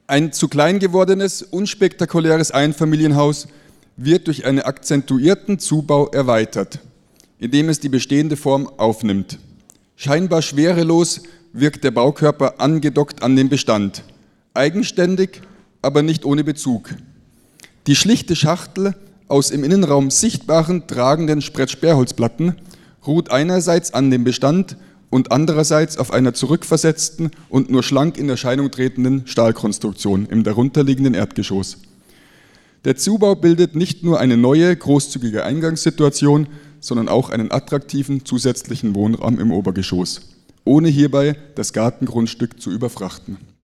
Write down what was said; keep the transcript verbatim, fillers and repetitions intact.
Ein zu klein gewordenes, unspektakuläres Einfamilienhaus wird durch einen akzentuierten Zubau erweitert, indem es die bestehende Form aufnimmt. Scheinbar schwerelos wirkt der Baukörper angedockt an den Bestand, eigenständig, aber nicht ohne Bezug. Die schlichte Schachtel aus im Innenraum sichtbaren, tragenden Sperrholzplatten ruht einerseits an dem Bestand und andererseits auf einer zurückversetzten und nur schlank in Erscheinung tretenden Stahlkonstruktion im darunterliegenden Erdgeschoss. Der Zubau bildet nicht nur eine neue, großzügige Eingangssituation, sondern auch einen attraktiven zusätzlichen Wohnraum im Obergeschoss, ohne hierbei das Gartengrundstück zu überfrachten.